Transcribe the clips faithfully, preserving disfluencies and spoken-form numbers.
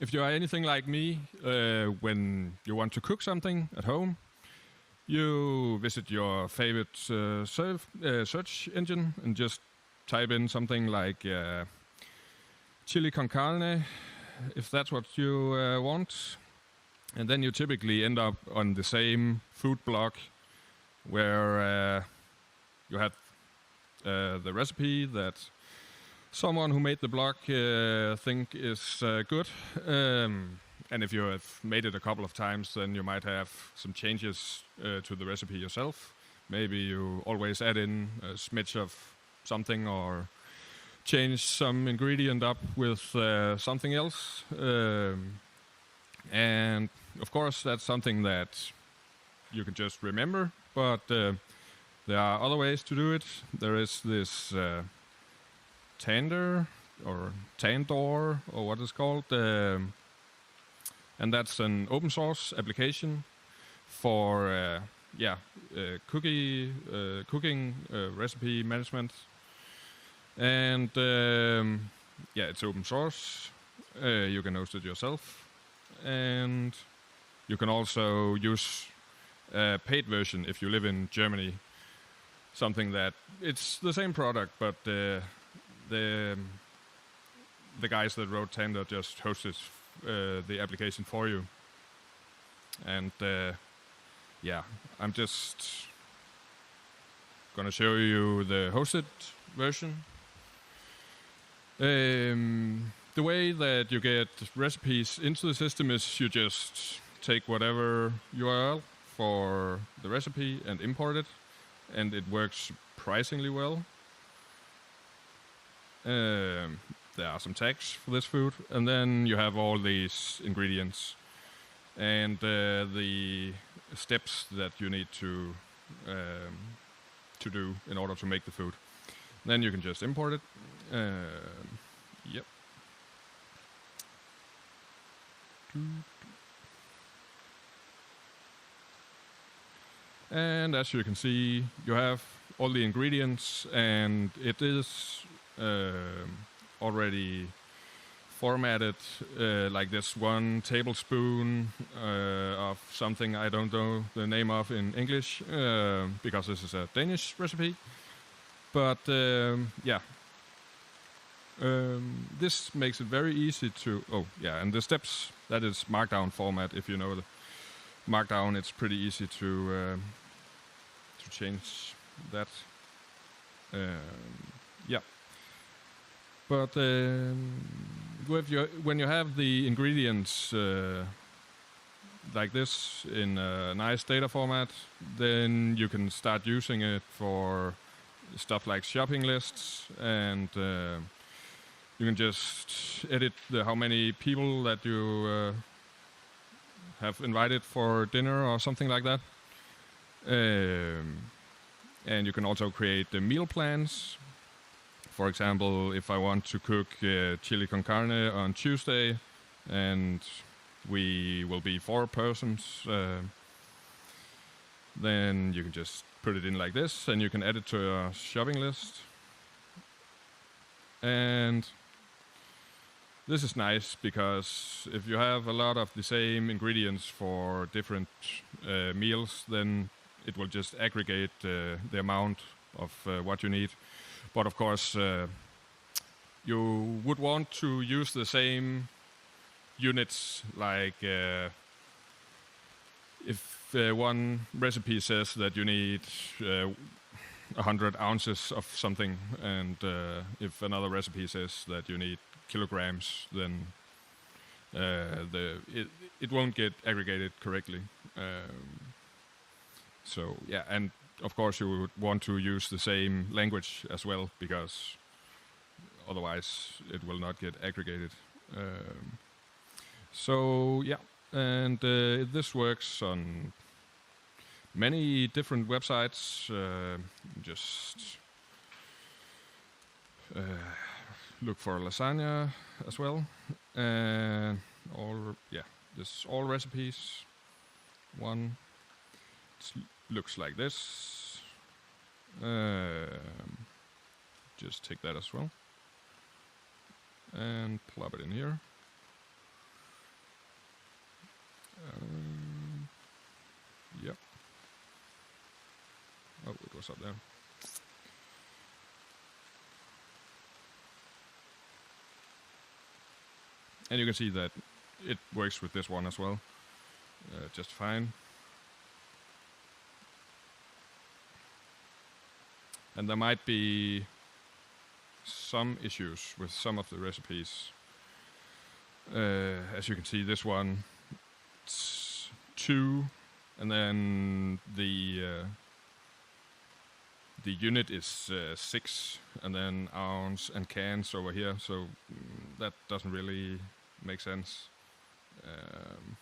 if you are anything like me, uh, when you want to cook something at home, you visit your favorite uh, surf, uh, search engine and just type in something like uh, chili con carne, if that's what you uh, want. And then you typically end up on the same food blog where uh, you had uh, the recipe that someone who made the blog uh, think is uh, good. Um, and if you have made it a couple of times, then you might have some changes uh, to the recipe yourself. Maybe you always add in a smidge of something or change some ingredient up with uh, something else. Um, and of course, that's something that you can just remember, but uh, there are other ways to do it. There is this uh, Tander or Tandor or what it's called, um, and that's an open source application for uh, yeah uh, cookie uh, cooking uh, recipe management, and um, yeah, it's open source. Uh, you can host it yourself, and you can also use a paid version if you live in Germany. Something that it's the same product, but uh, the the guys that wrote Tander just hosted uh, the application for you. And uh, yeah, I'm just gonna show you the hosted version. Um, the way that you get recipes into the system is you just take whatever U R L for the recipe and import it, and it works surprisingly well. Um, there are some tags for this food, and then you have all these ingredients and uh, the steps that you need to um, to do in order to make the food. Then you can just import it. Um, yep. And as you can see, you have all the ingredients, and it is um already formatted uh, like this: one tablespoon uh, of something I don't know the name of in English, uh, because this is a Danish recipe. But um, yeah, um, this makes it very easy to. Oh yeah, and the steps, that is Markdown format. If you know the Markdown, it's pretty easy to uh, to change that. Um, yeah. But um, with your, when you have the ingredients uh, like this in a nice data format, then you can start using it for stuff like shopping lists, and uh, you can just edit the, how many people that you uh, have invited for dinner or something like that. Um, and you can also create the meal plans. For example, if I want to cook uh, chili con carne on Tuesday, and we will be four persons, uh, then you can just put it in like this, and you can add it to your shopping list. And this is nice because if you have a lot of the same ingredients for different uh, meals, then it will just aggregate uh, the amount of uh, what you need. But of course, uh, you would want to use the same units, like uh, if uh, one recipe says that you need uh, one hundred ounces of something, and uh, if another recipe says that you need kilograms, then uh, the it, it won't get aggregated correctly. Um, so yeah, and of course you would want to use the same language as well, because otherwise it will not get aggregated. Um, so yeah, and uh, this works on many different websites. Uh, just uh, look for lasagna as well, and all yeah, this all recipes. One it looks like this. Um, just take that as well and plop it in here. what was up there. And you can see that it works with this one as well, uh, just fine. And there might be some issues with some of the recipes. Uh, as you can see, this one, it's two, and then the uh, the unit is uh, six, and then ounce and cans over here. So mm, that doesn't really make sense. Um,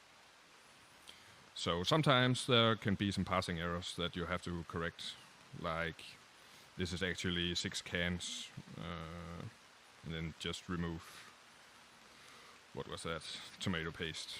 so sometimes there can be some parsing errors that you have to correct, like this is actually six cans, uh, and then just remove, what was that, tomato paste.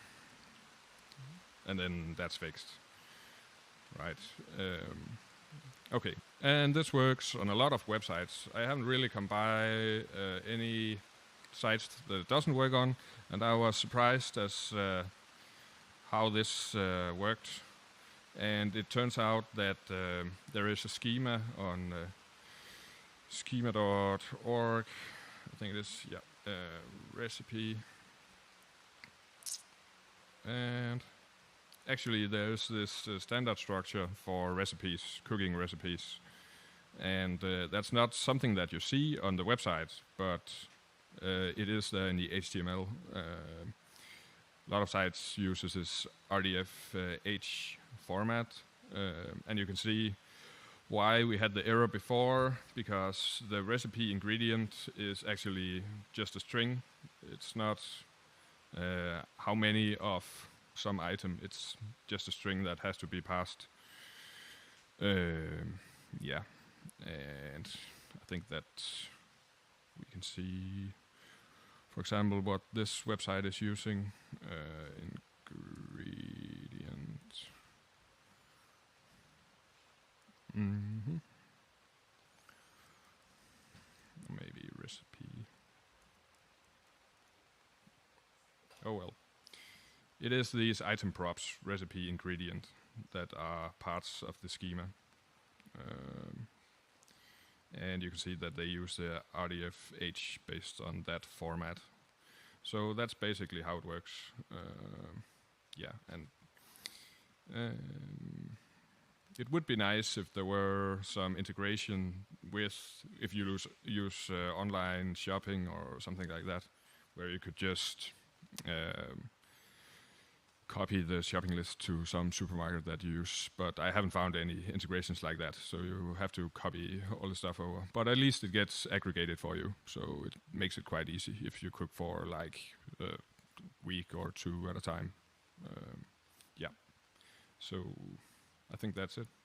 And then that's fixed, right? Um, okay, and this works on a lot of websites. I haven't really come by uh, any sites that it doesn't work on, and I was surprised as uh, how this uh, worked. And it turns out that uh, there is a schema on uh, schema dot org, I think it is, yeah, uh, recipe. And actually there's this uh, standard structure for recipes, cooking recipes. And uh, that's not something that you see on the website, but uh, it is there in the H T M L. Uh, a lot of sites uses this R D F uh, H format, uh, and you can see why we had the error before, because the recipe ingredient is actually just a string. It's not uh, how many of some item, it's just a string that has to be passed. Uh, yeah, and I think that we can see, for example, what this website is using. Uh, ingredient. Mm-hmm. Maybe recipe. Oh well. It is these item props, recipe ingredient, that are parts of the schema. Um, and you can see that they use the R D F H based on that format. So that's basically how it works. Uh, yeah, and um, it would be nice if there were some integration with, if you use, use uh, online shopping or something like that, where you could just um, copy the shopping list to some supermarket that you use. But I haven't found any integrations like that, so you have to copy all the stuff over. But at least it gets aggregated for you, so it makes it quite easy if you cook for like a week or two at a time. Um, yeah, so I think that's it.